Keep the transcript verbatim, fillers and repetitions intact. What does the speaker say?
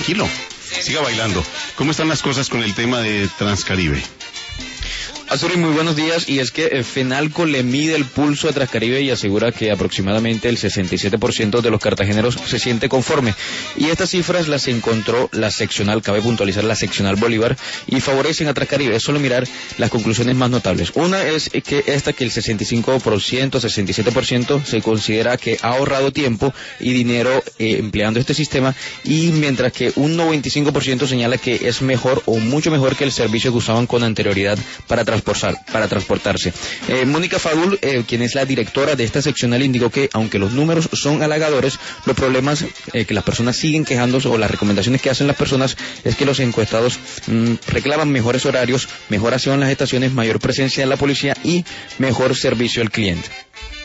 tranquilo, siga bailando. ¿Cómo están las cosas con el tema de Transcaribe? Asturi, muy buenos días. Y es que eh, Fenalco le mide el pulso a Transcaribe y asegura que aproximadamente el sesenta y siete por ciento de los cartageneros se siente conforme. Y estas cifras las encontró la seccional, cabe puntualizar, la seccional Bolívar, y favorecen a Transcaribe. Es solo mirar las conclusiones más notables. Una es que esta que el sesenta y cinco por ciento, sesenta y siete por ciento se considera que ha ahorrado tiempo y dinero eh, empleando este sistema, y mientras que un noventa y cinco por ciento señala que es mejor o mucho mejor que el servicio que usaban con anterioridad para transportar para transportarse. Eh, Mónica Fadul, eh, quien es la directora de esta seccional, indicó que aunque los números son halagadores, los problemas eh, que las personas siguen quejándose, o las recomendaciones que hacen las personas, es que los encuestados mmm, reclaman mejores horarios, mejor acción en las estaciones, mayor presencia de la policía y mejor servicio al cliente.